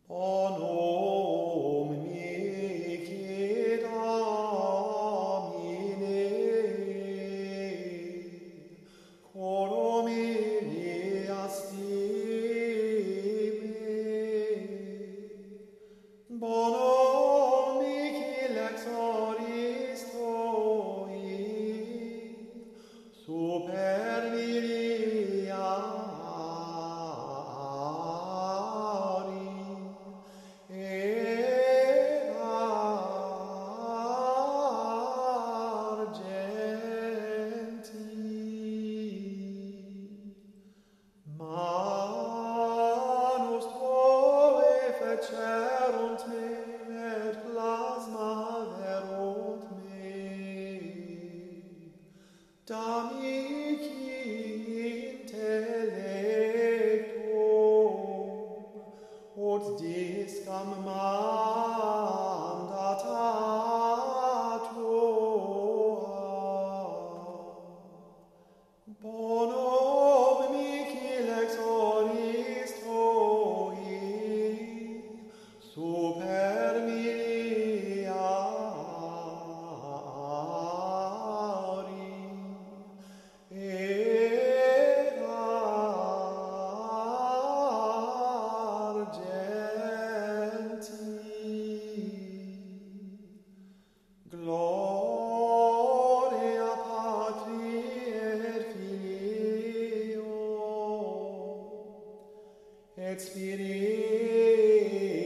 Onum mihi Domine, coram illi astime, bonum mihi lex oris toi, super viriari, et argenti. Manus tuae fecerunt me, et plasma verunt me. Da mihi intellectum, ut discam mandata tua. Bonum mihi lex oris toi, super miliari, et argenti. Gloria Patri et Filio et Spiritus